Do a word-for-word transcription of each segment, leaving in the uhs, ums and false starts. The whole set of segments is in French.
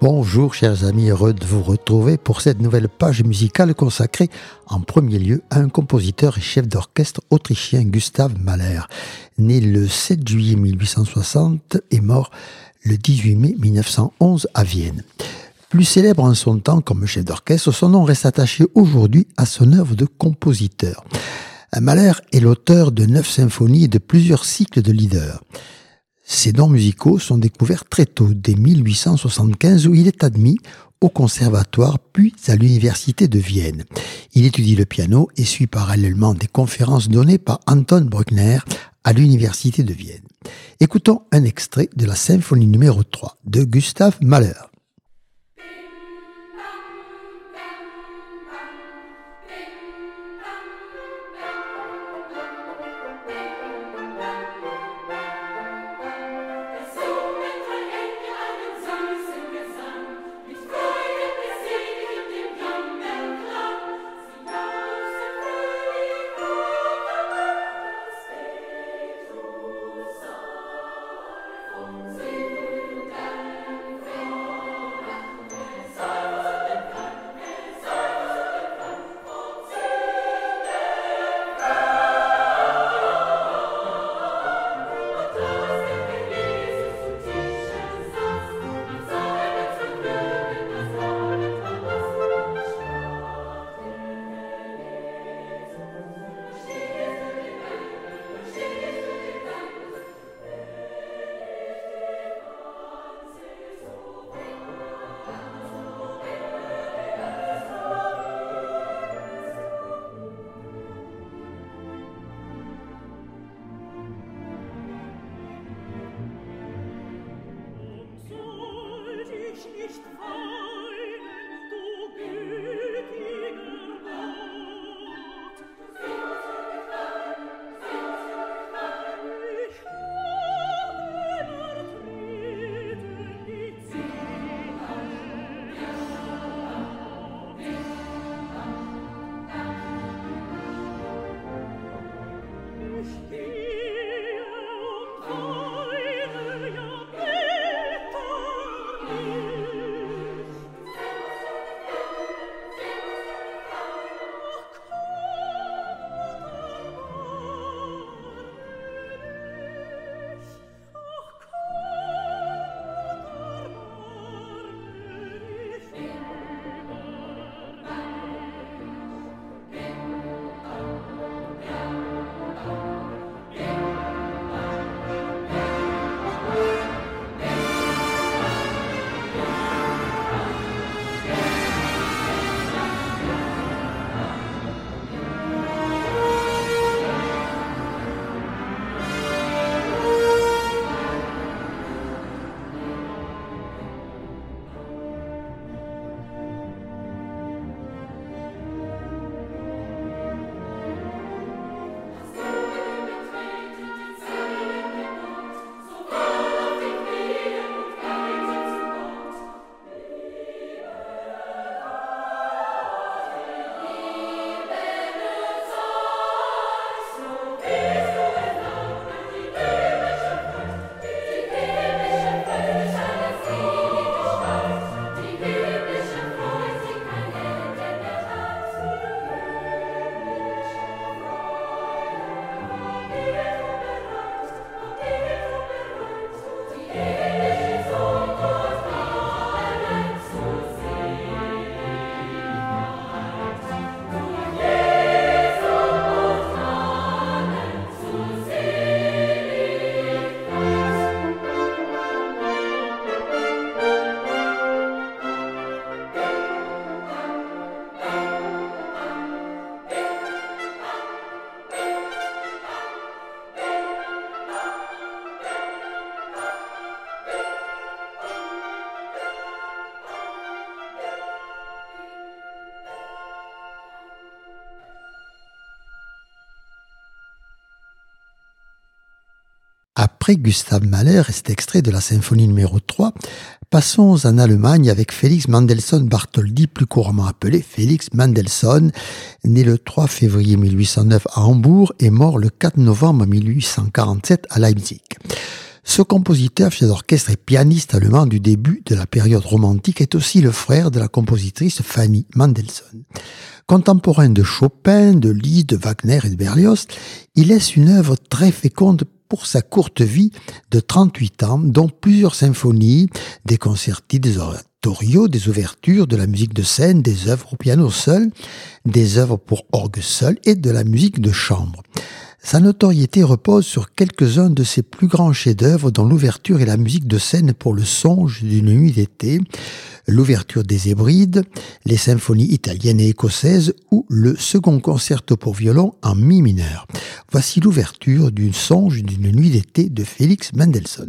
Bonjour chers amis, heureux de vous retrouver pour cette nouvelle page musicale consacrée en premier lieu à un compositeur et chef d'orchestre autrichien, Gustav Mahler, né le sept juillet mille huit cent soixante et mort le dix-huit mai mille neuf cent onze à Vienne. Plus célèbre en son temps comme chef d'orchestre, son nom reste attaché aujourd'hui à son œuvre de compositeur. Mahler est l'auteur de neuf symphonies et de plusieurs cycles de lieder. Ses dons musicaux sont découverts très tôt, dès mille huit cent soixante-quinze, où il est admis au conservatoire puis à l'université de Vienne. Il étudie le piano et suit parallèlement des conférences données par Anton Bruckner à l'université de Vienne. Écoutons un extrait de la symphonie numéro trois de Gustav Mahler. Après Gustav Mahler, cet extrait de la symphonie numéro trois, passons en Allemagne avec Félix Mendelssohn Bartholdy, plus couramment appelé Félix Mendelssohn, né le trois février mille huit cent neuf à Hambourg et mort le quatre novembre mille huit cent quarante-sept à Leipzig. Ce compositeur, chef d'orchestre et pianiste allemand du début de la période romantique est aussi le frère de la compositrice Fanny Mendelssohn. Contemporain de Chopin, de Liszt, de Wagner et de Berlioz, il laisse une œuvre très féconde pour sa courte vie de trente-huit ans, dont plusieurs symphonies, des concerti, des oratorios, des ouvertures, de la musique de scène, des œuvres au piano seul, des œuvres pour orgue seul et de la musique de chambre. Sa notoriété repose sur quelques-uns de ses plus grands chefs-d'œuvre, dont l'ouverture et la musique de scène pour le songe d'une nuit d'été, l'ouverture des Hébrides, les symphonies italiennes et écossaises ou le second concerto pour violon en mi mineur. Voici l'ouverture d'une songe d'une nuit d'été de Félix Mendelssohn.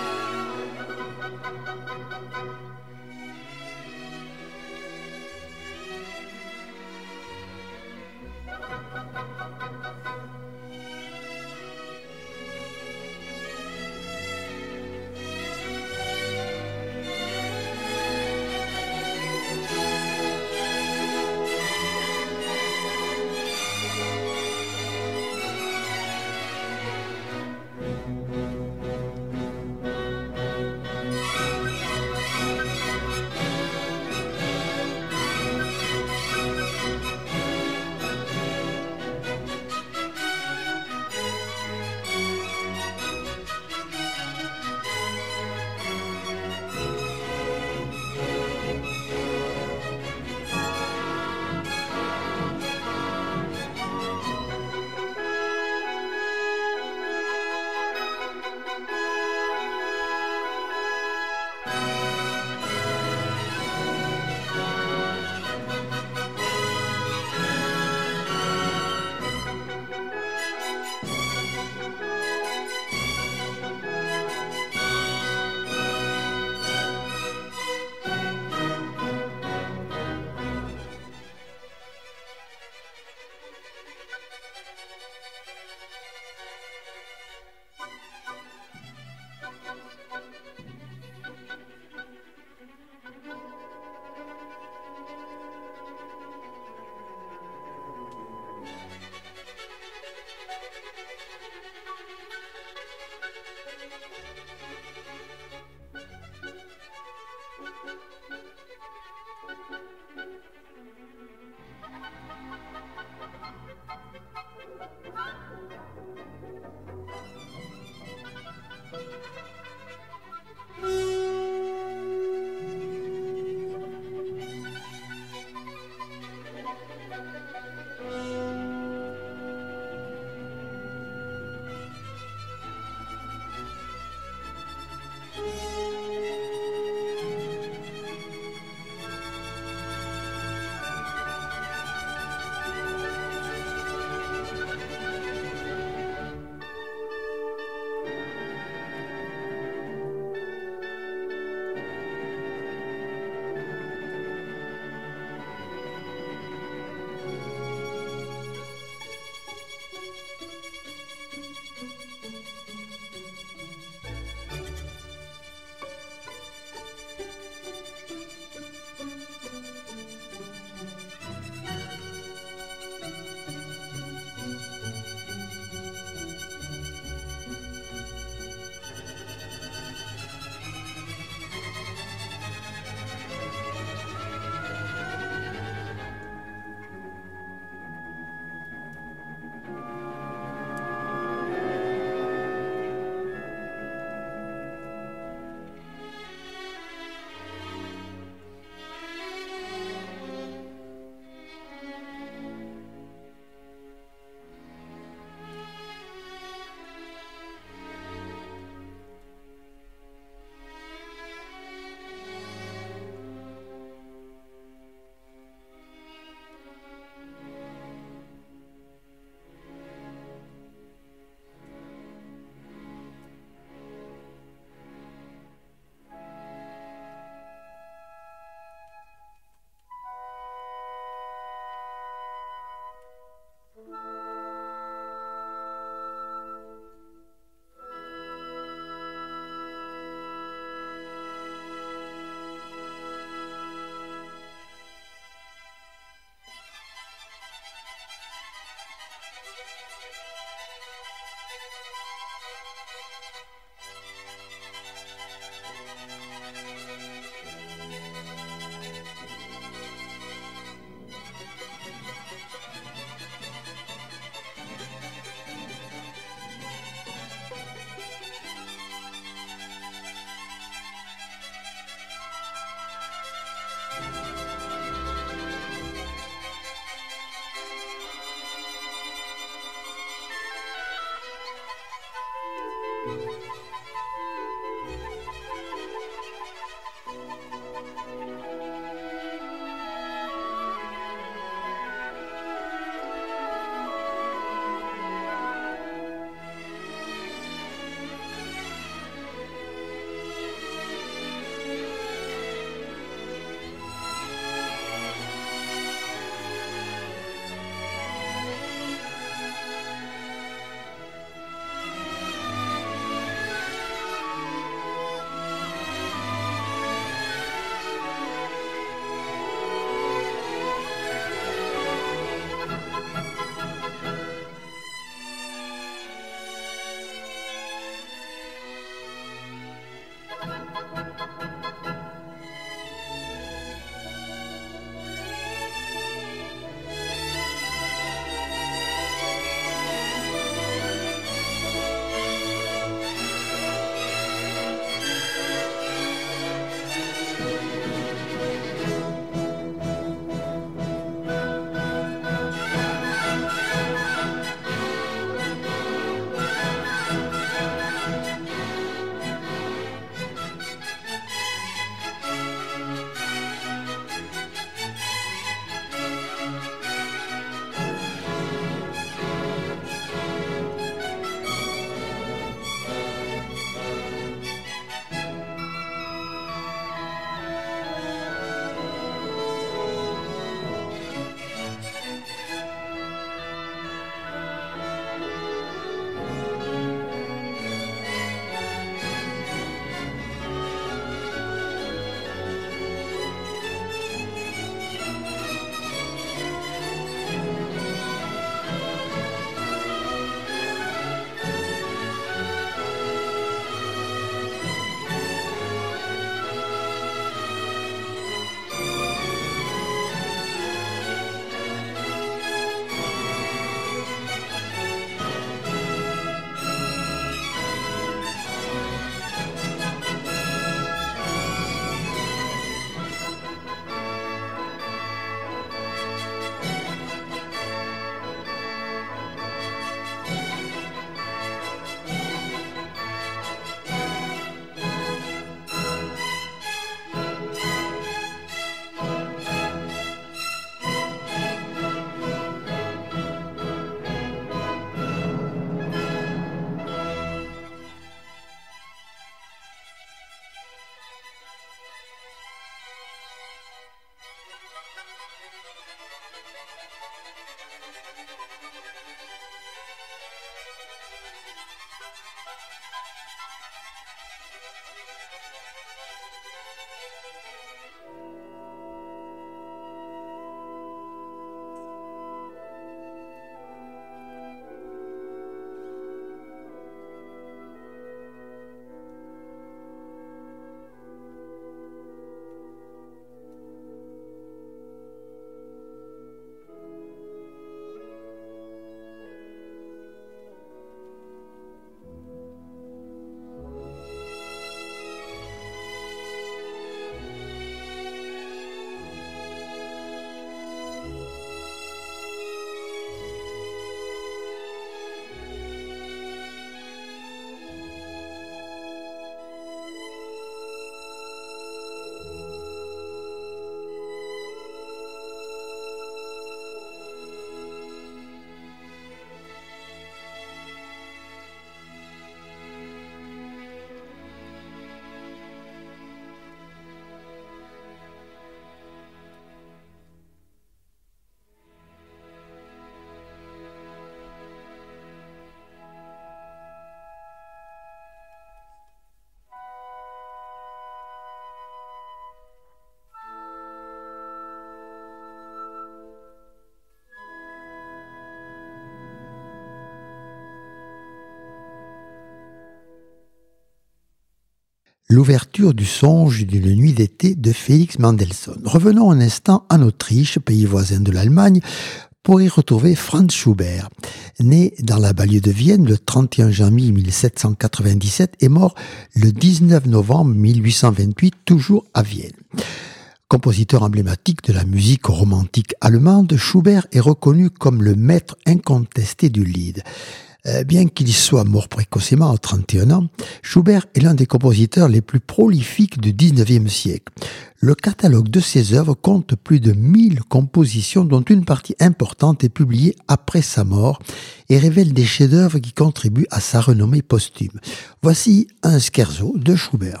l'ouverture du songe d'une nuit d'été de Félix Mendelssohn. Revenons un instant en Autriche, pays voisin de l'Allemagne, pour y retrouver Franz Schubert. Né dans la banlieue de Vienne le trente et un janvier mille sept cent quatre-vingt-dix-sept et mort le dix-neuf novembre mille huit cent vingt-huit, toujours à Vienne. Compositeur emblématique de la musique romantique allemande, Schubert est reconnu comme le maître incontesté du Lied. Euh, bien qu'il soit mort précocement à trente et un ans, Schubert est l'un des compositeurs les plus prolifiques du dix-neuvième siècle. Le catalogue de ses œuvres compte plus de mille compositions dont une partie importante est publiée après sa mort et révèle des chefs-d'œuvre qui contribuent à sa renommée posthume. Voici un scherzo de Schubert.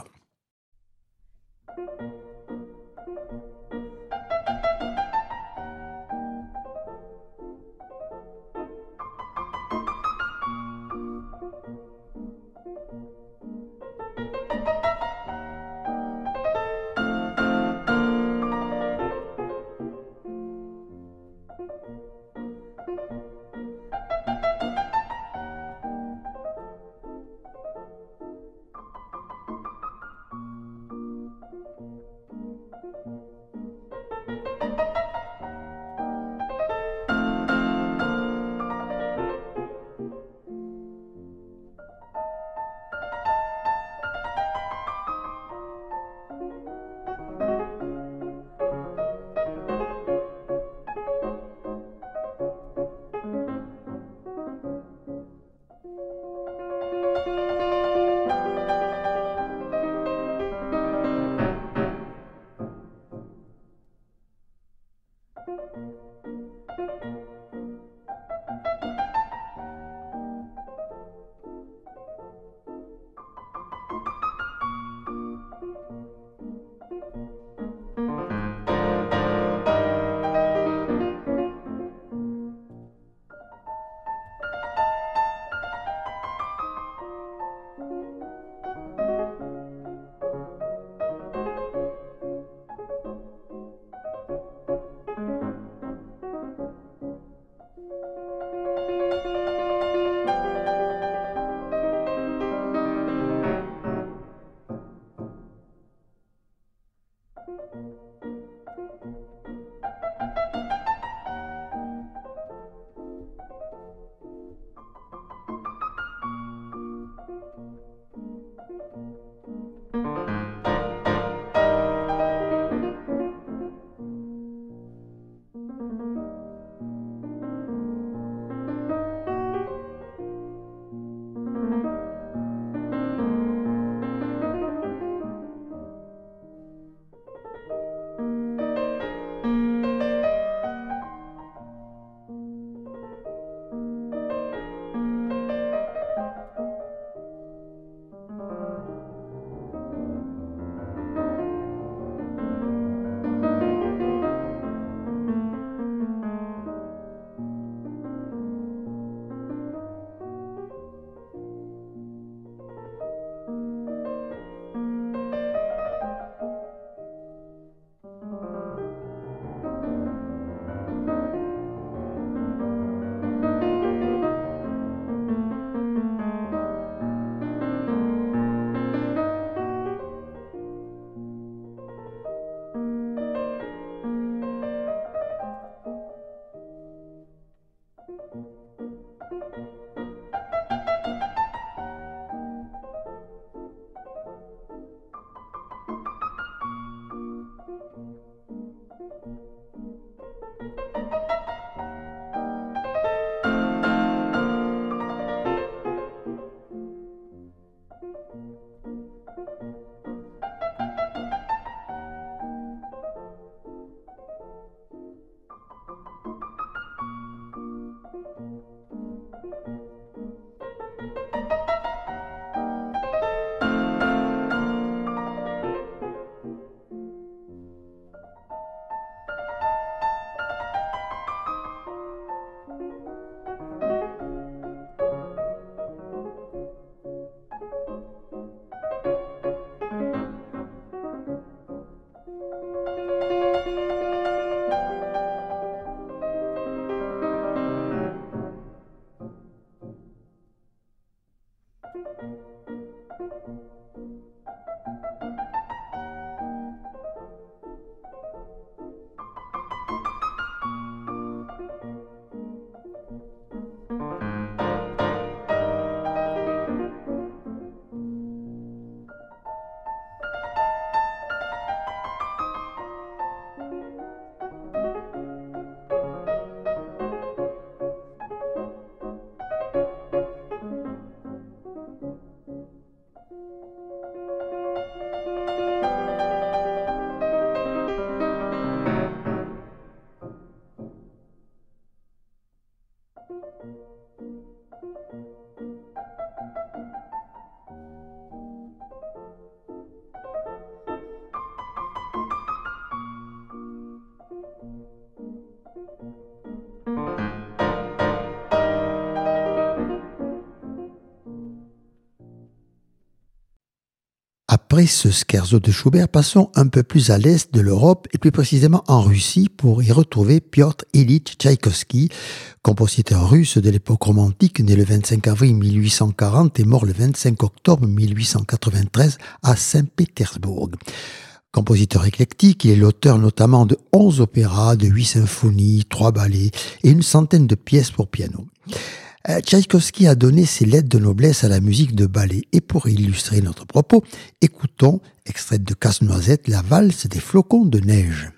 après ce scherzo de Schubert, passons un peu plus à l'est de l'Europe et plus précisément en Russie pour y retrouver Piotr Ilyich Tchaïkovski, compositeur russe de l'époque romantique, né le vingt-cinq avril mille huit cent quarante et mort le vingt-cinq octobre mille huit cent quatre-vingt-treize à Saint-Pétersbourg. Compositeur éclectique, il est l'auteur notamment de onze opéras, de huit symphonies, trois ballets et une centaine de pièces pour piano. Tchaïkovski a donné ses lettres de noblesse à la musique de ballet. Et pour illustrer notre propos, écoutons, extrait de Casse-Noisette, la valse des flocons de neige.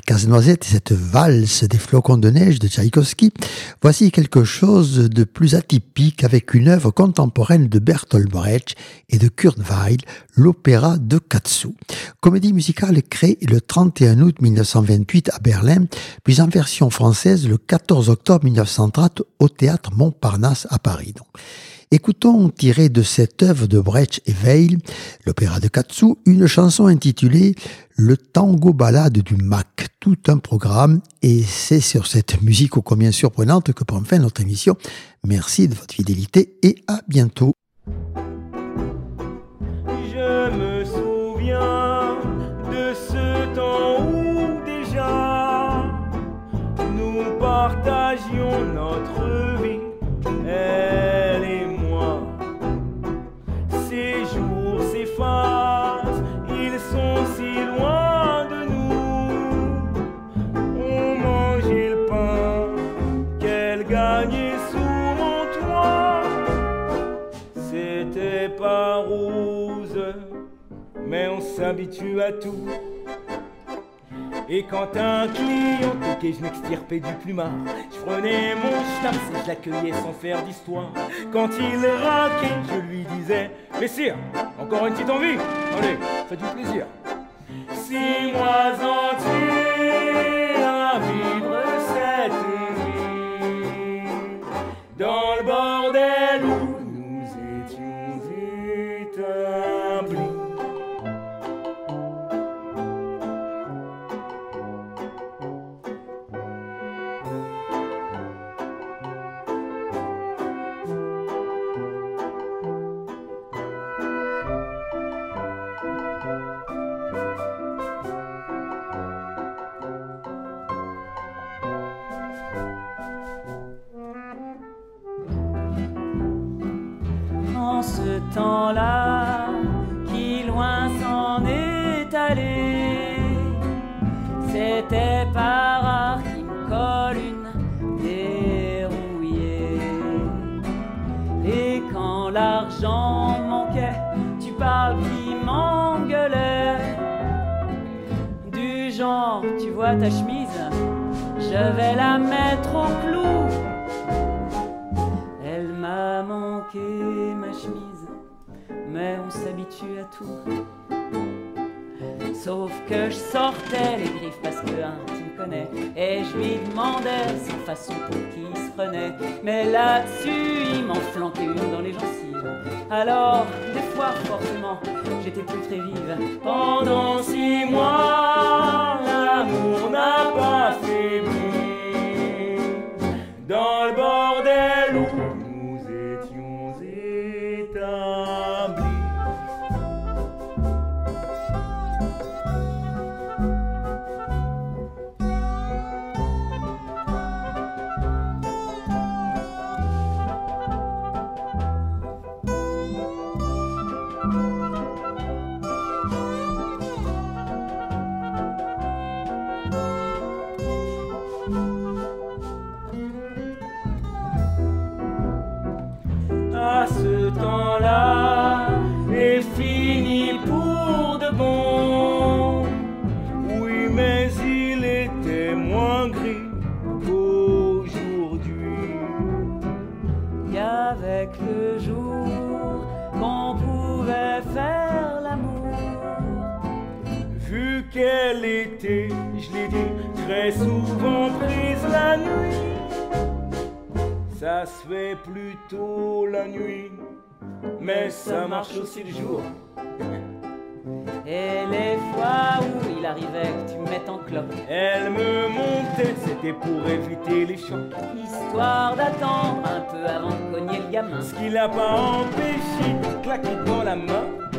Casse-Noisette et cette valse des flocons de neige de Tchaïkovski, voici quelque chose de plus atypique avec une œuvre contemporaine de Bertolt Brecht et de Kurt Weill, l'opéra de Katsu. Comédie musicale créée le trente et un août mille neuf cent vingt-huit à Berlin, puis en version française le quatorze octobre mille neuf cent trente au théâtre Montparnasse à Paris. Donc. Écoutons, tiré de cette œuvre de Brecht et Weill, l'opéra de Katsu, une chanson intitulée « Le tango ballade du Mac », tout un programme, et c'est sur cette musique ô combien surprenante que prend fin notre émission. Merci de votre fidélité et à bientôt. Je me souviens de ce temps où déjà nous partagions notre vie, elle et moi. Ces jours s'effacent, ils sont si loin de nous. On mangeait le pain qu'elle gagnait sous mon toit. C'était pas rose, mais on s'habitue à tout. Et quand un client toquait, je m'extirpais du plumard. Je prenais mon schnaps et je l'accueillais sans faire d'histoire. Quand il raquait, je lui disais: messire, encore une petite envie? Allez, faites-vous plaisir. Six mois entiers à vivre cette vie dans le bordel où nous étions établis. Ce temps-là, qui loin s'en est allé, c'était par rare qui me colle une dérouillée. Et quand l'argent manquait, tu parles qui m'engueulait, du genre, tu vois ta chemise, je vais la mettre au clou. Elle m'a manqué ma chemise, mais on s'habitue à tout. Sauf que je sortais les griffes parce que hein, tu me connais, et je lui demandais sans façon pour qui il se prenait. Mais là-dessus il m'en flanquait une dans les gencives. Alors des fois forcément j'étais plus très vive. Pendant six mois l'amour n'a pas faibli dans le bordel où nous étions établis. À ce temps-là est fini pour de bon. Oui, mais il était moins gris qu'aujourd'hui. Qu'avec le jour qu'on pouvait faire l'amour. Vu qu'elle était, je l'ai dit, très souvent prise la nuit. Ça se fait plutôt la nuit, mais ça marche aussi le jour. Et les fois où il arrivait que tu me mettes en cloque, elle me montait, c'était pour éviter les chocs. Histoire d'attendre un peu avant de cogner le gamin. Ce qui l'a pas empêché de claquer dans la main